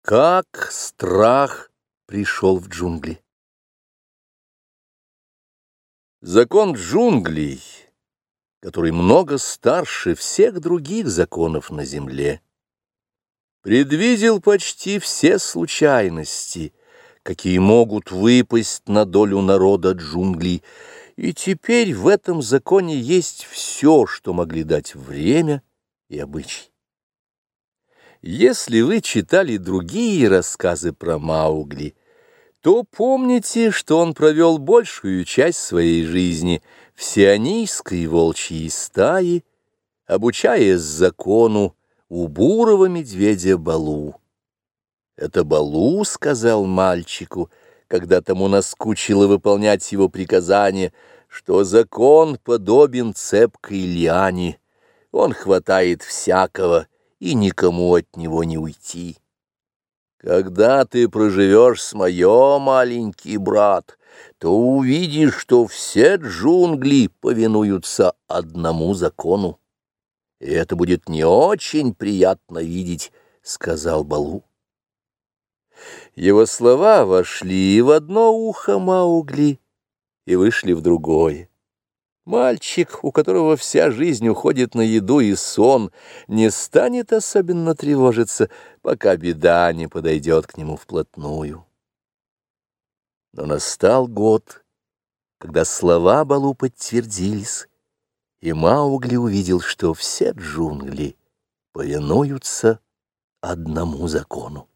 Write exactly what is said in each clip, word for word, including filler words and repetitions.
Как страх пришел в джунгли. Закон джунглей, который много старше всех других законов на земле, предвидел почти все случайности, какие могут выпасть на долю народа джунглей, и теперь в этом законе есть все, что могли дать время и обычай. Если вы читали другие рассказы про Маугли, то помните, что он провел большую часть своей жизни в сионийской волчьей стае, обучаясь закону у бурого медведя Балу. Это Балу сказал мальчику, когда тому наскучило выполнять его приказания, что закон подобен цепкой лиане, он хватает всякого, и никому от него не уйти. Когда ты проживешь с моё, маленький брат, то увидишь, что все джунгли повинуются одному закону. И это будет не очень приятно видеть, — сказал Балу. Его слова вошли в одно ухо Маугли и вышли в другое. Мальчик, у которого вся жизнь уходит на еду и сон, не станет особенно тревожиться, пока беда не подойдет к нему вплотную. Но настал год, когда слова Балу подтвердились, и Маугли увидел, что все джунгли повинуются одному закону.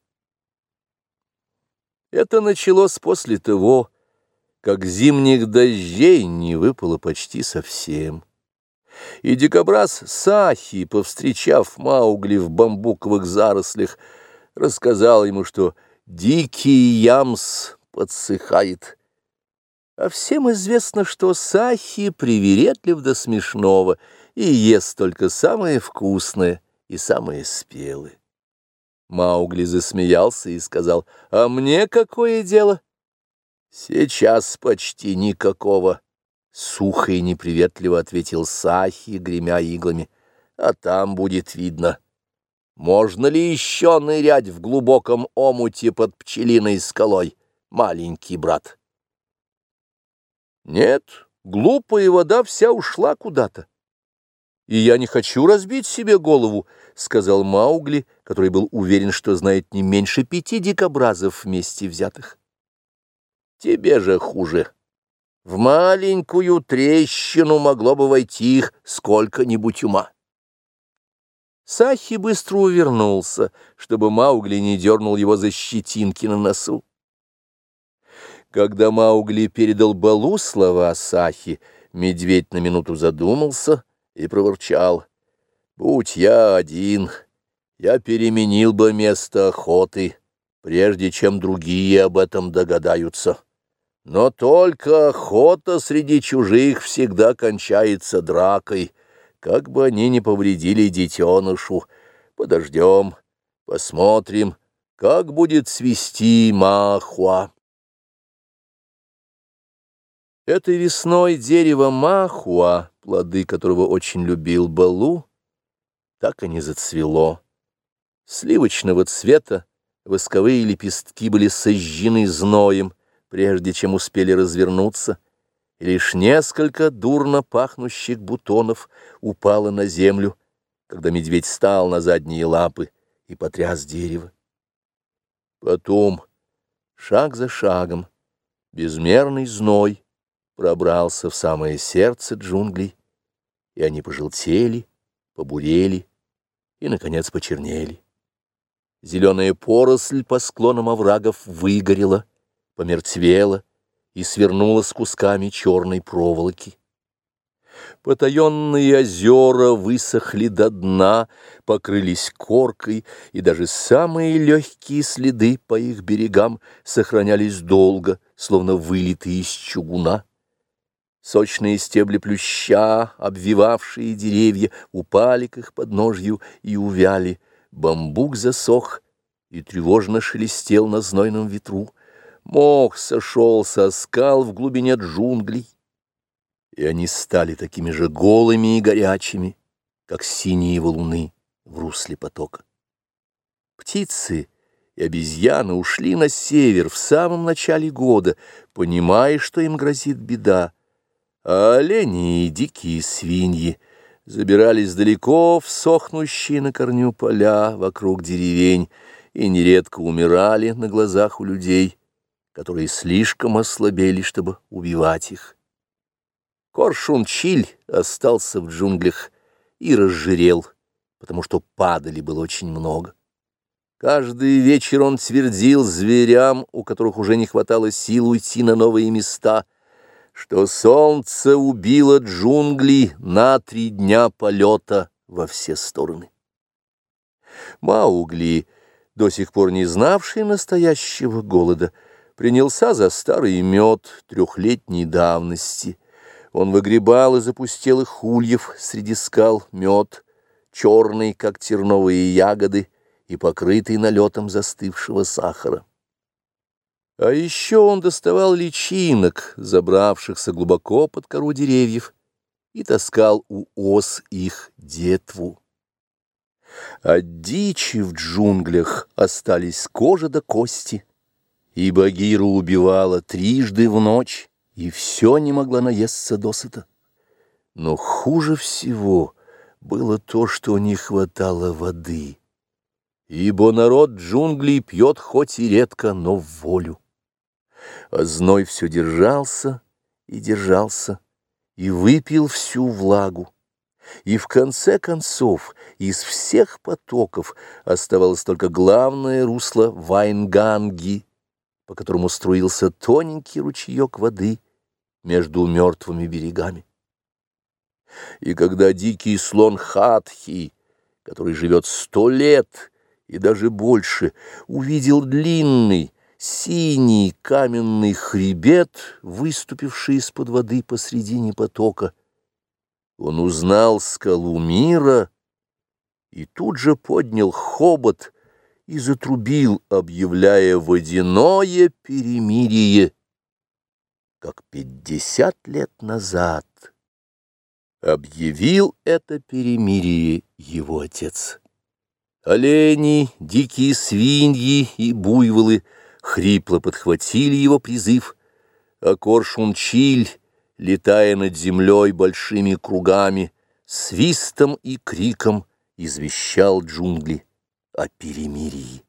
Это началось после того, как зимних дождей не выпало почти совсем. И дикобраз Сахи, повстречав Маугли в бамбуковых зарослях, рассказал ему, что дикий ямс подсыхает. А всем известно, что Сахи привередлив до смешного и ест только самое вкусное и самое спелое. Маугли засмеялся и сказал: «А мне какое дело?» «Сейчас почти никакого», — сухо и неприветливо ответил Сахи, гремя иглами. «А там будет видно. Можно ли еще нырять в глубоком омуте под пчелиной скалой, маленький брат?» «Нет, глупая вода вся ушла куда-то. И я не хочу разбить себе голову», — сказал Маугли, который был уверен, что знает не меньше пяти дикобразов вместе взятых. «Тебе же хуже. В маленькую трещину могло бы войти их сколько-нибудь ума». Сахи быстро увернулся, чтобы Маугли не дернул его за щетинки на носу. Когда Маугли передал Балу слова Сахи, медведь на минуту задумался и проворчал: «Будь я один, я переменил бы место охоты, прежде чем другие об этом догадаются. Но только охота среди чужих всегда кончается дракой, как бы они ни повредили детенышу. Подождем, посмотрим, как будет свисти махуа». Этой весной дерево махуа, плоды которого очень любил Балу, так и не зацвело. Сливочного цвета восковые лепестки были сожжены зноем, прежде чем успели развернуться, и лишь несколько дурно пахнущих бутонов упало на землю, когда медведь встал на задние лапы и потряс дерево. Потом, шаг за шагом, безмерный зной пробрался в самое сердце джунглей, и они пожелтели, побурели и, наконец, почернели. Зеленая поросль по склонам оврагов выгорела, помертвела и свернулась кусками черной проволоки. Потаенные озера высохли до дна, покрылись коркой, и даже самые легкие следы по их берегам сохранялись долго, словно вылитые из чугуна. Сочные стебли плюща, обвивавшие деревья, упали к их подножью и увяли. Бамбук засох и тревожно шелестел на знойном ветру. Мох сошел со скал в глубине джунглей, и они стали такими же голыми и горячими, как синие валуны в русле потока. Птицы и обезьяны ушли на север в самом начале года, понимая, что им грозит беда. А олени и дикие свиньи забирались далеко в сохнущие на корню поля вокруг деревень и нередко умирали на глазах у людей, которые слишком ослабели, чтобы убивать их. Коршун-Чиль остался в джунглях и разжирел, потому что падали было очень много. Каждый вечер он твердил зверям, у которых уже не хватало сил уйти на новые места, что солнце убило джунгли на три дня полета во все стороны. Маугли, до сих пор не знавший настоящего голода, принялся за старый мед трехлетней давности. Он выгребал из опустелых ульев среди скал мед, черный, как терновые ягоды, и покрытый налетом застывшего сахара. А еще он доставал личинок, забравшихся глубоко под кору деревьев, и таскал у ос их детву. От дичи в джунглях остались кожа до кости, и Багира убивала трижды в ночь, и все не могла наесться досыта. Но хуже всего было то, что не хватало воды, ибо народ джунглей пьет хоть и редко, но в волю. А зной все держался и держался, и выпил всю влагу. И в конце концов из всех потоков оставалось только главное русло Вайнганги, по которому струился тоненький ручеек воды между мертвыми берегами. И когда дикий слон Хатхи, который живет сто лет и даже больше, увидел длинный, синий каменный хребет, выступивший из-под воды посредине потока, он узнал скалу мира и тут же поднял хобот и затрубил, объявляя водяное перемирие, как пятьдесят лет назад объявил это перемирие его отец. Олени, дикие свиньи и буйволы хрипло подхватили его призыв, а Коршун-Чиль, летая над землей большими кругами, свистом и криком извещал джунгли о перемирии.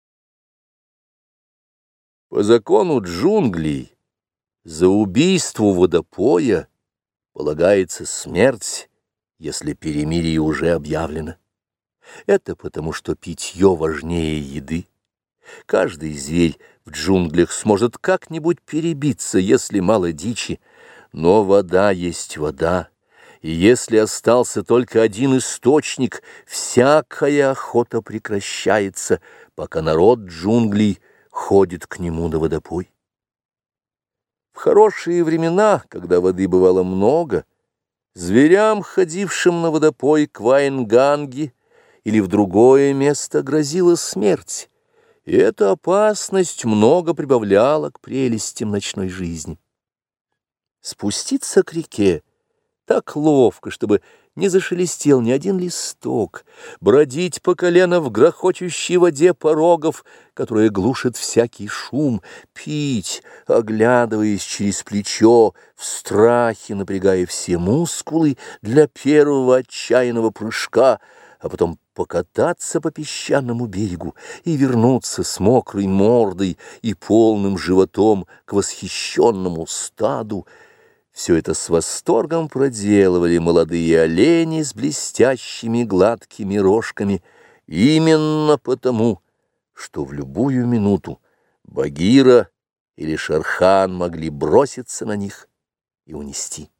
По закону джунглей за убийство водопоя полагается смерть, если перемирие уже объявлено. Это потому, что питье важнее еды. Каждый зверь в джунглях сможет как-нибудь перебиться, если мало дичи, но вода есть вода, и если остался только один источник, всякая охота прекращается, пока народ джунглей ходит к нему на водопой. В хорошие времена, когда воды бывало много, зверям, ходившим на водопой к Вайнганги или в другое место, грозила смерть, и эта опасность много прибавляла к прелестям ночной жизни. Спуститься к реке так ловко, чтобы не зашелестел ни один листок, бродить по колено в грохочущей воде порогов, которая глушит всякий шум, пить, оглядываясь через плечо, в страхе напрягая все мускулы для первого отчаянного прыжка, а потом покататься по песчаному берегу и вернуться с мокрой мордой и полным животом к восхищенному стаду. Все это с восторгом проделывали молодые олени с блестящими гладкими рожками, именно потому, что в любую минуту Багира или Шерхан могли броситься на них и унести.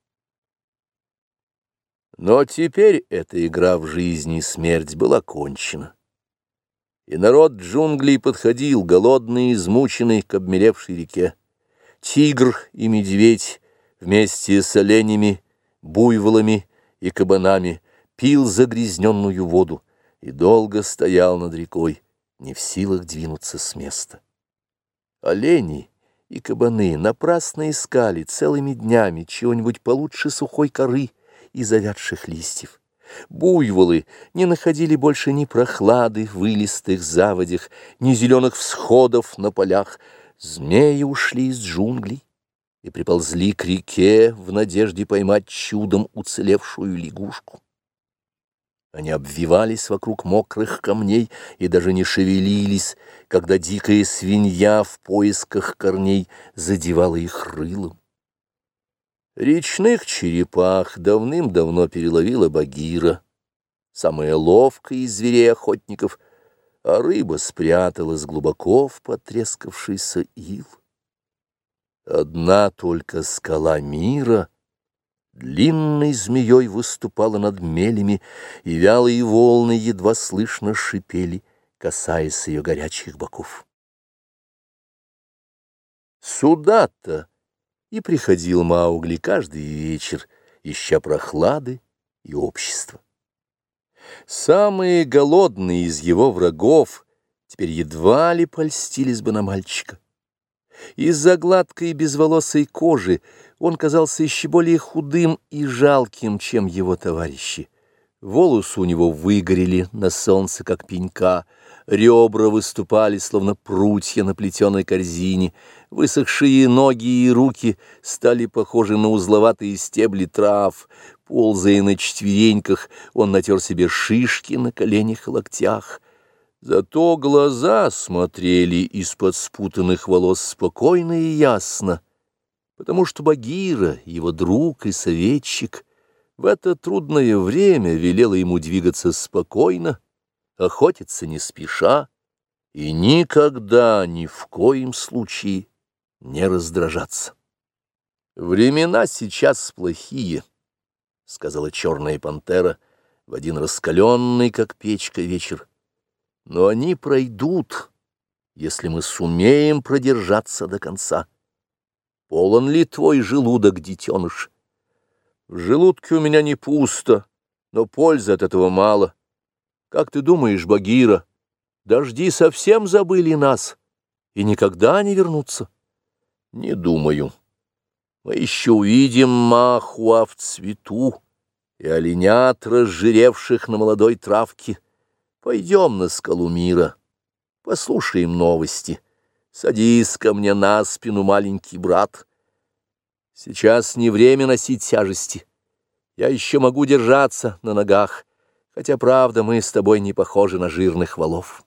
Но теперь эта игра в жизнь и смерть была кончена, и народ джунглей подходил, голодный и измученный, к обмелевшей реке. Тигр и медведь вместе с оленями, буйволами и кабанами пил загрязненную воду и долго стоял над рекой, не в силах двинуться с места. Олени и кабаны напрасно искали целыми днями чего-нибудь получше сухой коры и завядших листьев. Буйволы не находили больше ни прохлады в илистых заводях, ни зеленых всходов на полях. Змеи ушли из джунглей и приползли к реке в надежде поймать чудом уцелевшую лягушку. Они обвивались вокруг мокрых камней и даже не шевелились, когда дикая свинья в поисках корней задевала их рылом. Речных черепах давным-давно переловила Багира, самая ловкая из зверей-охотников, а рыба спряталась глубоко в потрескавшийся ил. Одна только скала мира длинной змеей выступала над мелями, и вялые волны едва слышно шипели, касаясь ее горячих боков. Сюда-то и приходил Маугли каждый вечер, ища прохлады и общества. Самые голодные из его врагов теперь едва ли польстились бы на мальчика. Из-за гладкой безволосой кожи он казался еще более худым и жалким, чем его товарищи. Волосы у него выгорели на солнце, как пенька, ребра выступали, словно прутья на плетеной корзине, высохшие ноги и руки стали похожи на узловатые стебли трав. Ползая на четвереньках, он натер себе шишки на коленях и локтях. Зато глаза смотрели из-под спутанных волос спокойно и ясно, потому что Багира, его друг и советчик, в это трудное время велела ему двигаться спокойно, охотиться не спеша и никогда, ни в коем случае не раздражаться. «Времена сейчас плохие», — сказала черная пантера в один раскаленный, как печка, вечер. «Но они пройдут, если мы сумеем продержаться до конца. Полон ли твой желудок, детеныш?» «В желудке у меня не пусто, но пользы от этого мало. Как ты думаешь, Багира, дожди совсем забыли нас и никогда не вернутся?» «Не думаю. Мы еще увидим махуа в цвету и оленят, разжиревших на молодой травке. Пойдем на скалу мира, послушаем новости. Садись ко мне на спину, маленький брат. Сейчас не время носить тяжести. Я еще могу держаться на ногах, хотя, правда, мы с тобой не похожи на жирных волов».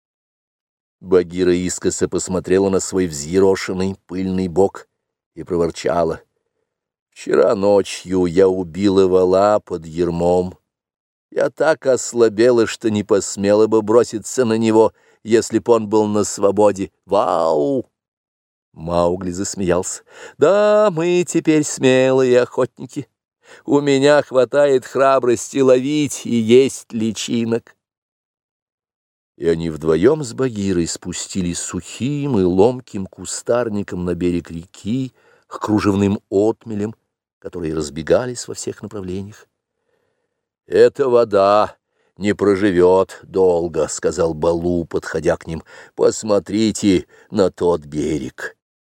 Багира искоса посмотрела на свой взъерошенный пыльный бок и проворчала: «Вчера ночью я убила вола под ермом. Я так ослабела, что не посмела бы броситься на него, если б он был на свободе. Вау!» Маугли засмеялся. «Да, мы теперь смелые охотники. У меня хватает храбрости ловить и есть личинок». И они вдвоем с Багирой спустились сухим и ломким кустарником на берег реки к кружевным отмелям, которые разбегались во всех направлениях. «Эта вода не проживет долго», — сказал Балу, подходя к ним. «Посмотрите на тот берег».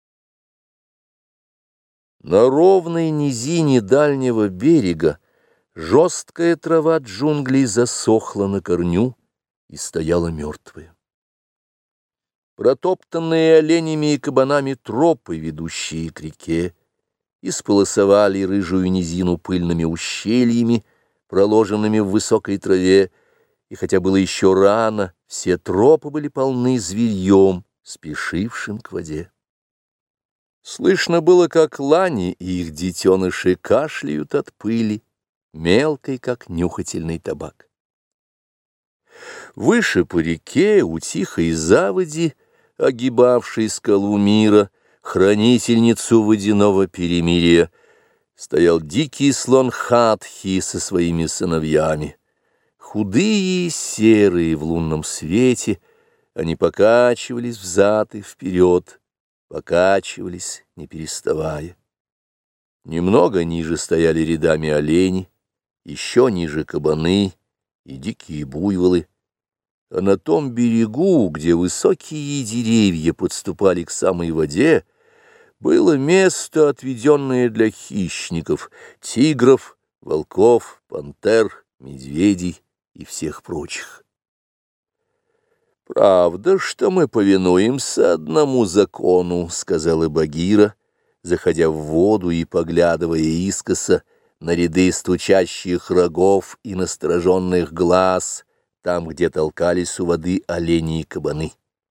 На ровной низине дальнего берега жесткая трава джунглей засохла на корню и стояла мертвая. Протоптанные оленями и кабанами тропы, ведущие к реке, исполосовали рыжую низину пыльными ущельями, проложенными в высокой траве, и хотя было еще рано, все тропы были полны зверьем, спешившим к воде. Слышно было, как лани и их детеныши кашляют от пыли, мелкой, как нюхательный табак. Выше по реке, у тихой заводи, огибавшей скалу мира, хранительницу водяного перемирия, стоял дикий слон Хатхи со своими сыновьями. Худые и серые в лунном свете, они покачивались взад и вперед, покачивались, не переставая. Немного ниже стояли рядами олени, еще ниже кабаны и дикие буйволы, а на том берегу, где высокие деревья подступали к самой воде, было место, отведенное для хищников — тигров, волков, пантер медведей и всех прочих. «Правда, что мы повинуемся одному закону», — сказала Багира, заходя в воду и поглядывая искоса на ряды стучащих рогов и настороженных глаз, там, где толкались у воды олени и кабаны.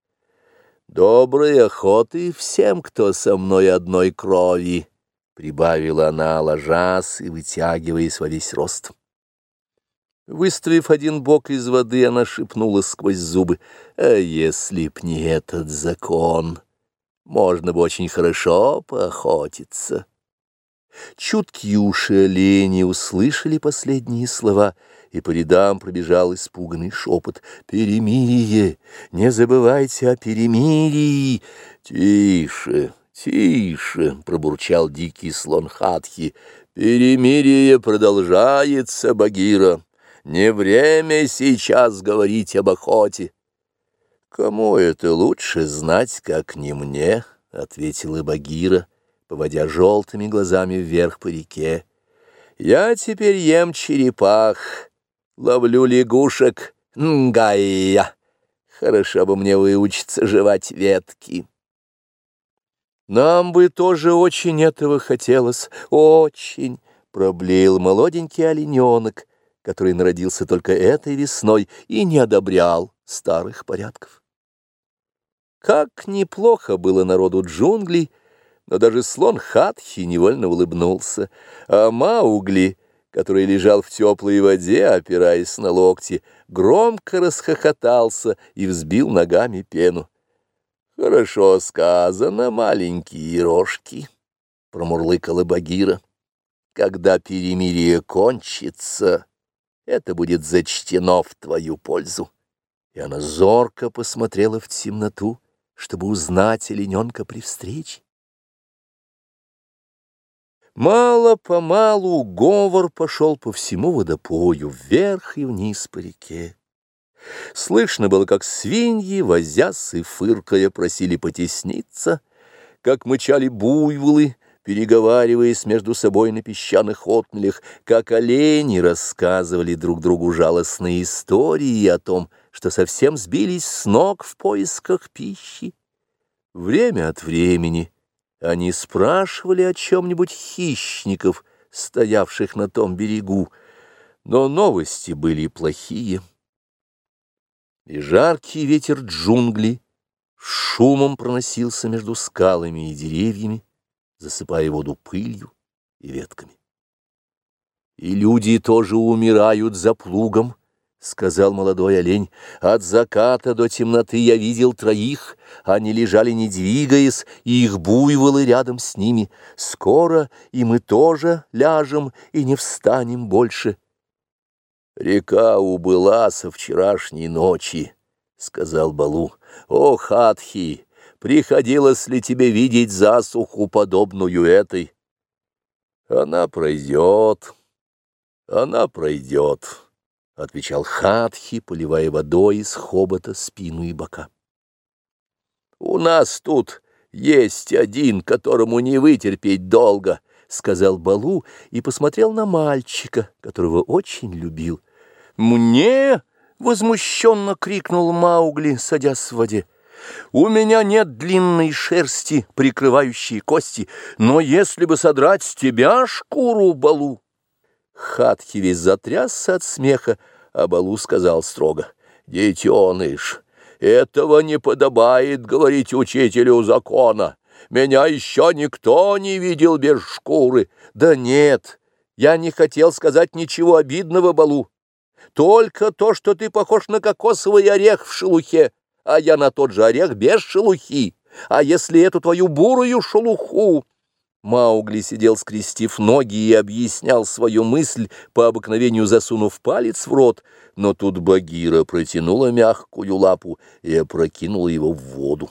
«Доброй охоты всем, кто со мной одной крови», — прибавила она, ложась и вытягиваясь во весь рост. Выставив один бок из воды, она шепнула сквозь зубы: «А если б не этот закон, можно бы очень хорошо поохотиться». Чуткие уши олени услышали последние слова, и по рядам пробежал испуганный шепот: «Перемирие! Не забывайте о перемирии!» «Тише, тише!» — пробурчал дикий слон Хатхи. «Перемирие продолжается, Багира. Не время сейчас говорить об охоте». «Кому это лучше знать, как не мне?» — ответила Багира, поводя желтыми глазами вверх по реке. «Я теперь ем черепах, ловлю лягушек, нгая. Хорошо бы мне выучиться жевать ветки». «Нам бы тоже очень этого хотелось, очень», — проблеял молоденький олененок, который народился только этой весной и не одобрял старых порядков. Как неплохо было народу джунглей, но даже слон Хатхи невольно улыбнулся, а Маугли, который лежал в теплой воде, опираясь на локти, громко расхохотался и взбил ногами пену. «Хорошо сказано, маленькие рожки», — промурлыкала Багира. «Когда перемирие кончится, это будет зачтено в твою пользу». И она зорко посмотрела в темноту, чтобы узнать олененка при встрече. Мало-помалу говор пошел по всему водопою, вверх и вниз по реке. Слышно было, как свиньи, возясь и фыркая, просили потесниться, как мычали буйволы, переговариваясь между собой на песчаных отмелях, как олени рассказывали друг другу жалостные истории о том, что совсем сбились с ног в поисках пищи. Время от времени они спрашивали о чем-нибудь хищников, стоявших на том берегу, но новости были плохие. И жаркий ветер джунглей шумом проносился между скалами и деревьями, засыпая воду пылью и ветками. «И люди тоже умирают за плугом», — сказал молодой олень. «От заката до темноты я видел троих, они лежали не двигаясь, и их буйволы рядом с ними. Скоро и мы тоже ляжем и не встанем больше». «Река убыла со вчерашней ночи», — сказал Балу. «О, Хатхи, приходилось ли тебе видеть засуху, подобную этой?» «Она пройдет, она пройдет», — отвечал Хатхи, поливая водой из хобота спину и бока. «У нас тут есть один, которому не вытерпеть долго», — сказал Балу и посмотрел на мальчика, которого очень любил. «Мне?» — возмущенно крикнул Маугли, садясь в воде. «У меня нет длинной шерсти, прикрывающей кости, но если бы содрать с тебя шкуру, Балу...» Хатхи весь затрясся от смеха, а Балу сказал строго: «Детеныш, этого не подобает говорить учителю закона. Меня еще никто не видел без шкуры». «Да нет, я не хотел сказать ничего обидного, Балу. Только то, что ты похож на кокосовый орех в шелухе, а я на тот же орех без шелухи. А если эту твою бурую шелуху...» Маугли сидел, скрестив ноги, и объяснял свою мысль, по обыкновению засунув палец в рот, но тут Багира протянула мягкую лапу и опрокинула его в воду.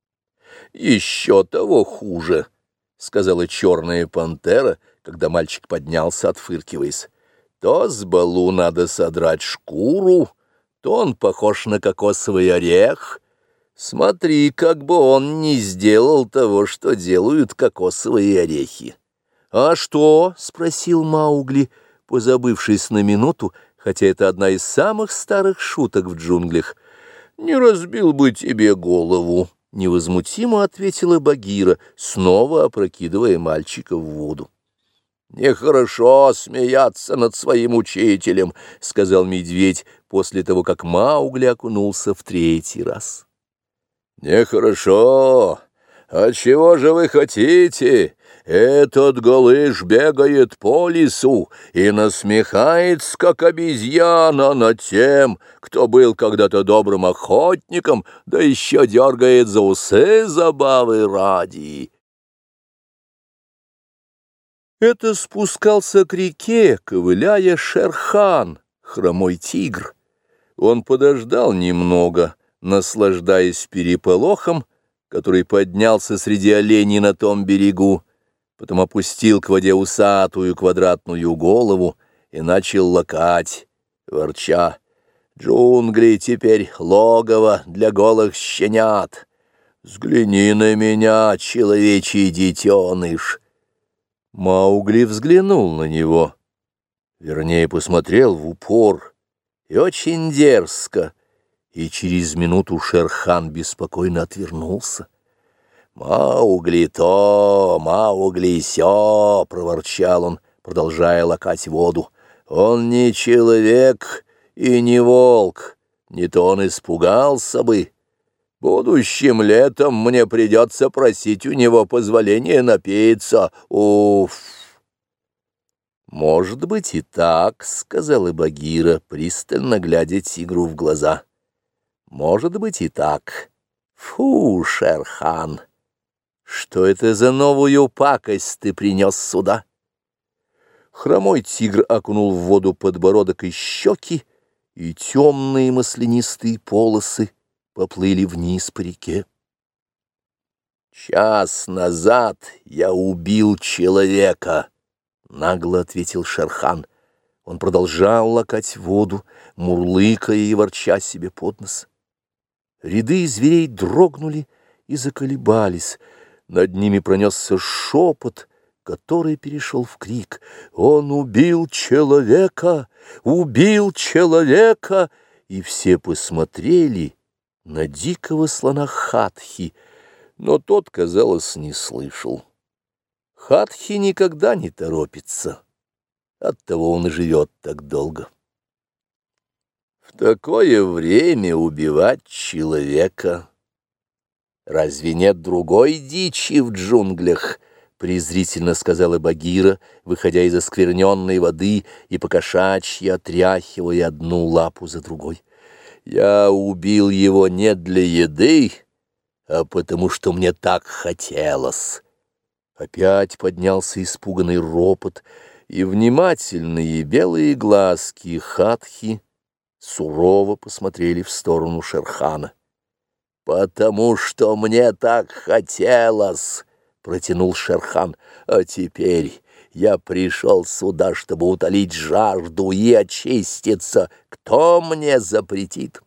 «Еще того хуже», — сказала черная пантера, когда мальчик поднялся, отфыркиваясь. «То с Балу надо содрать шкуру, то он похож на кокосовый орех. Смотри, как бы он не сделал того, что делают кокосовые орехи». «А что?» — спросил Маугли, позабывшись на минуту, хотя это одна из самых старых шуток в джунглях. «Не разбил бы тебе голову», — невозмутимо ответила Багира, снова опрокидывая мальчика в воду. «Нехорошо смеяться над своим учителем», — сказал медведь после того, как Маугли окунулся в третий раз. «Нехорошо. А чего же вы хотите? Этот голыш бегает по лесу и насмехается, как обезьяна, над тем, кто был когда-то добрым охотником, да еще дергает за усы забавы ради». Это спускался к реке, ковыляя Шер-хан, хромой тигр. Он подождал немного, наслаждаясь переполохом, который поднялся среди оленей на том берегу, потом опустил к воде усатую квадратную голову и начал лакать, ворча: «Джунгли теперь логово для голых щенят. Взгляни на меня, человечий детеныш». Маугли взглянул на него, вернее, посмотрел в упор, и очень дерзко, и через минуту Шер-хан беспокойно отвернулся. «Маугли то, Маугли сё», — проворчал он, продолжая лакать воду. «Он не человек и не волк, не то он испугался бы. Будущим летом мне придется просить у него позволения напиться. Уф!» «Может быть и так», — сказала Багира, пристально глядя тигру в глаза. «Может быть и так. Фу, Шер-хан! Что это за новую пакость ты принес сюда?» Хромой тигр окунул в воду подбородок и щеки, и темные маслянистые полосы поплыли вниз по реке. «Час назад я убил человека», — нагло ответил Шер-хан. Он продолжал лакать воду, мурлыкая и ворча себе под нос. Ряды зверей дрогнули и заколебались. Над ними пронесся шепот, который перешел в крик. «Он убил человека! Убил человека!» И все посмотрели на дикого слона Хатхи, но тот, казалось, не слышал. Хатхи никогда не торопится, оттого он и живет так долго. В такое время убивать человека. Разве нет другой дичи в джунглях? Презрительно сказала Багира, выходя из оскверненной воды и покошачьи отряхивая одну лапу за другой. Я убил его не для еды, а потому что мне так хотелось. Опять поднялся испуганный ропот, и внимательные белые глазки Хатхи сурово посмотрели в сторону Шер-хана. «Потому что мне так хотелось», — протянул Шер-хан, — «а теперь я пришел сюда, чтобы утолить жажду и очиститься. Кто мне запретит?»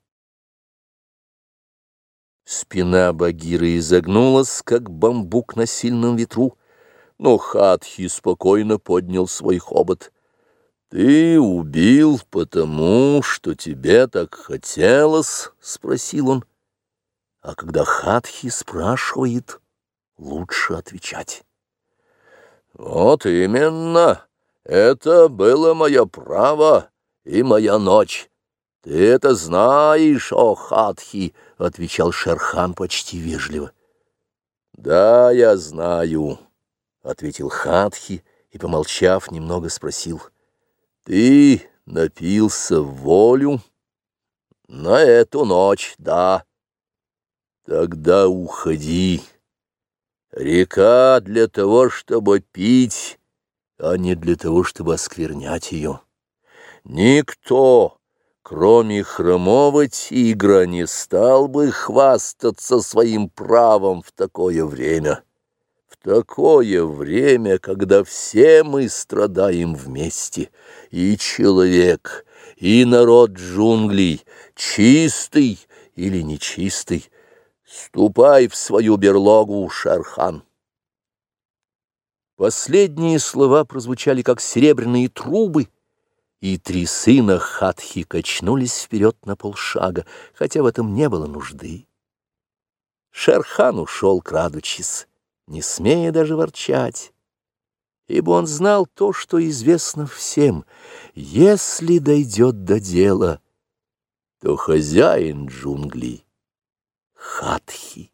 Спина Багиры изогнулась, как бамбук на сильном ветру, но Хатхи спокойно поднял свой хобот. «Ты убил потому, что тебе так хотелось?» — спросил он. А когда Хатхи спрашивает, лучше отвечать. «Вот именно, это было мое право и моя ночь. Ты это знаешь, о Хатхи», — отвечал Шер-хан почти вежливо. «Да, я знаю», — ответил Хатхи и, помолчав, немного спросил. «Ты напился в волю?» «На эту ночь, да». «Тогда уходи. Река для того, чтобы пить, а не для того, чтобы осквернять ее. Никто, кроме хромого тигра, не стал бы хвастаться своим правом в такое время. В такое время, когда все мы страдаем вместе, и человек, и народ джунглей, чистый или нечистый. Ступай в свою берлогу, Шер-хан». Последние слова прозвучали, как серебряные трубы, и три сына Хатхи качнулись вперед на полшага, хотя в этом не было нужды. Шер-хан ушел, крадучись, не смея даже ворчать, ибо он знал то, что известно всем: если дойдет до дела, то хозяин джунглей — Хатхи.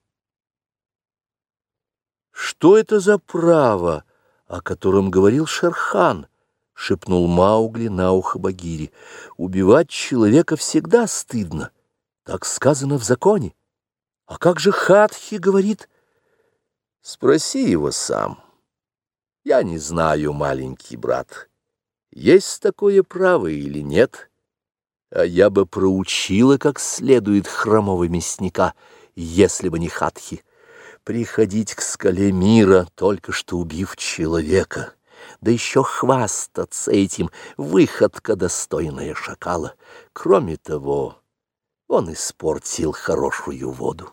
«Что это за право, о котором говорил Шер-хан?» — шепнул Маугли на ухо Багире. «Убивать человека всегда стыдно, так сказано в законе. А как же Хатхи говорит?» «Спроси его сам. Я не знаю, маленький брат, есть такое право или нет, а я бы проучила как следует хромого мясника, если бы не Хатхи. Приходить к скале мира, только что убив человека, да еще хвастаться этим — выходка, достойная шакала. Кроме того, он испортил хорошую воду».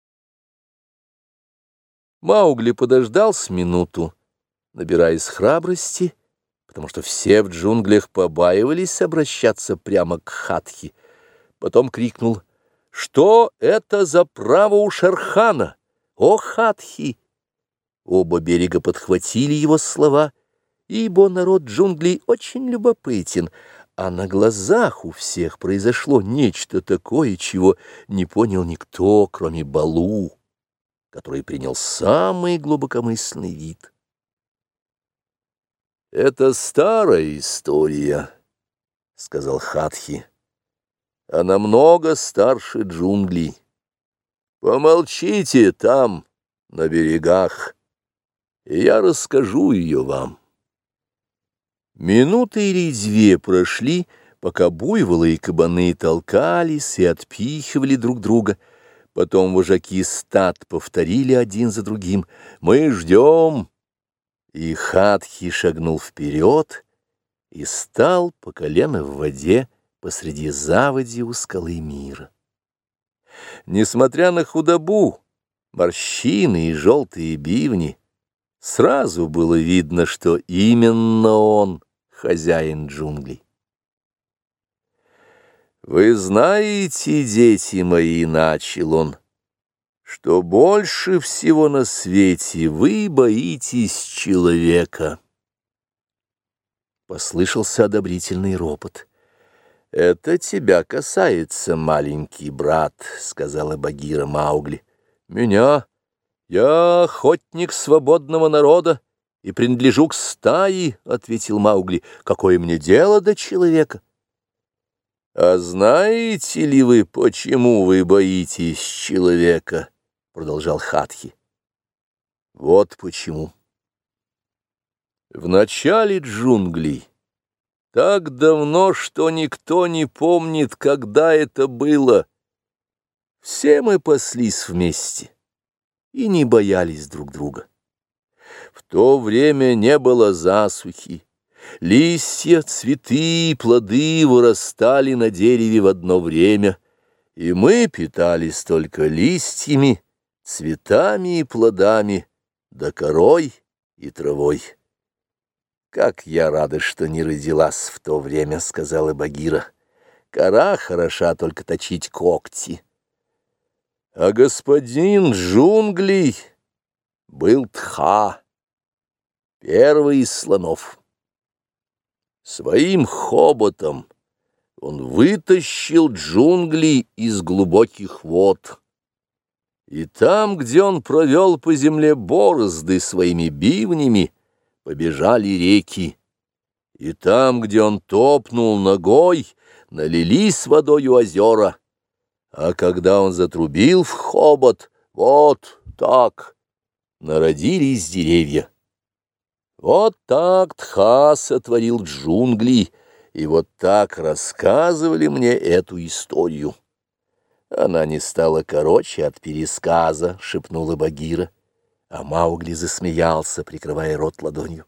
Маугли подождал с минуту, набираясь храбрости, потому что все в джунглях побаивались обращаться прямо к Хатхи. Потом крикнул: «Что это за право у Шер-хана? О, Хатхи!» Оба берега подхватили его слова, ибо народ джунглей очень любопытен, а на глазах у всех произошло нечто такое, чего не понял никто, кроме Балу, который принял самый глубокомысленный вид. «Это старая история», — сказал Хатхи. «Она много старше джунглей. Помолчите там, на берегах, и я расскажу ее вам». Минуты или две прошли, пока буйволы и кабаны толкались и отпихивали друг друга. Потом вожаки стад повторили один за другим: «Мы ждем». И Хатхи шагнул вперед и стал по колено в воде посреди заводи у скалы мира. Несмотря на худобу, морщины и желтые бивни, сразу было видно, что именно он хозяин джунглей. «Вы знаете, дети мои, — начал он, — что больше всего на свете вы боитесь человека». Послышался одобрительный ропот. «Это тебя касается, маленький брат», — сказала Багира Маугли. «Меня? Я охотник свободного народа и принадлежу к стае», — ответил Маугли. «Какое мне дело до человека?» «А знаете ли вы, почему вы боитесь человека?» — продолжал Хатхи. «Вот почему. В начале джунглей, так давно, что никто не помнит, когда это было, все мы паслись вместе и не боялись друг друга. В то время не было засухи. Листья, цветы и плоды вырастали на дереве в одно время, и мы питались только листьями, цветами и плодами, да корой и травой. «Как я рада, что не родилась в то время», — сказала Багира. «Кора хороша только точить когти». А господин джунглей был Тха, первый из слонов. Своим хоботом он вытащил джунгли из глубоких вод. И там, где он провел по земле борозды своими бивнями, побежали реки. И там, где он топнул ногой, налились водою озера. А когда он затрубил в хобот, вот так, народились деревья. Вот так Тха сотворил джунгли, и вот так рассказывали мне эту историю. Она не стала короче от пересказа, — шепнула Багира, а Маугли засмеялся, прикрывая рот ладонью.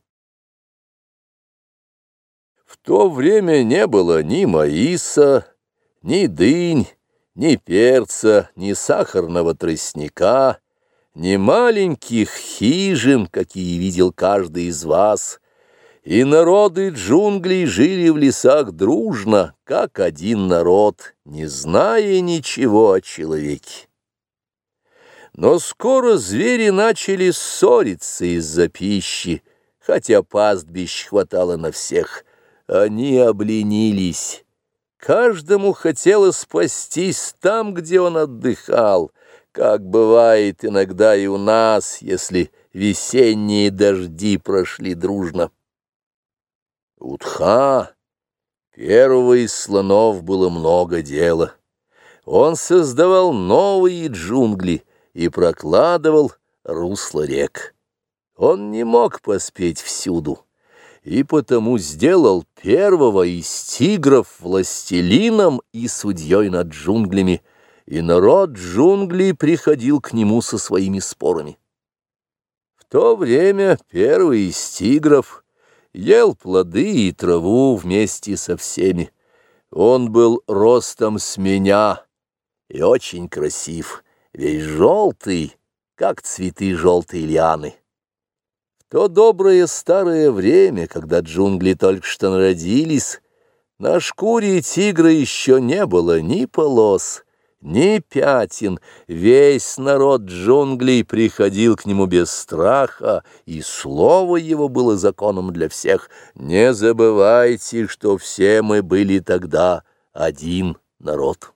В то время не было ни маиса, ни дынь, ни перца, ни сахарного тростника, ни маленьких хижин, какие видел каждый из вас, и народы джунглей жили в лесах дружно, как один народ, не зная ничего о человеке. Но скоро звери начали ссориться из-за пищи, хотя пастбищ хватало на всех. Они обленились. Каждому хотелось спастись там, где он отдыхал, как бывает иногда и у нас, если весенние дожди прошли дружно. У Тха, первого из слонов, было много дела. Он создавал новые джунгли и прокладывал русло рек. Он не мог поспеть всюду, и потому сделал первого из тигров властелином и судьей над джунглями, и народ джунглей приходил к нему со своими спорами. В то время первый из тигров ел плоды и траву вместе со всеми. Он был ростом с меня и очень красив, весь желтый, как цветы желтой лианы. В то доброе старое время, когда джунгли только что народились, на шкуре тигра еще не было ни полос, ни пятен. Весь народ джунглей приходил к нему без страха, и слово его было законом для всех. Не забывайте, что все мы были тогда один народ.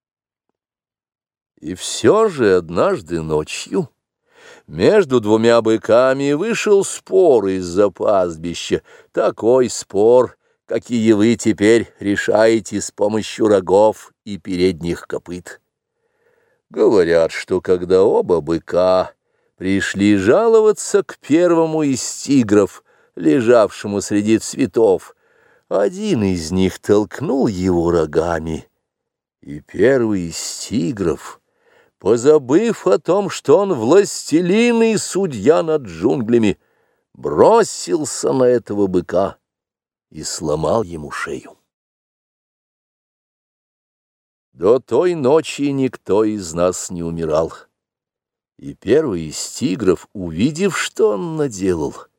И все же однажды ночью между двумя быками вышел спор из-за пастбища, такой спор, какие вы теперь решаете с помощью рогов и передних копыт. Говорят, что когда оба быка пришли жаловаться к первому из тигров, лежавшему среди цветов, один из них толкнул его рогами, и первый из тигров, позабыв о том, что он властелин и судья над джунглями, бросился на этого быка и сломал ему шею. До той ночи никто из нас не умирал, и первый из тигров, увидев, что он наделал,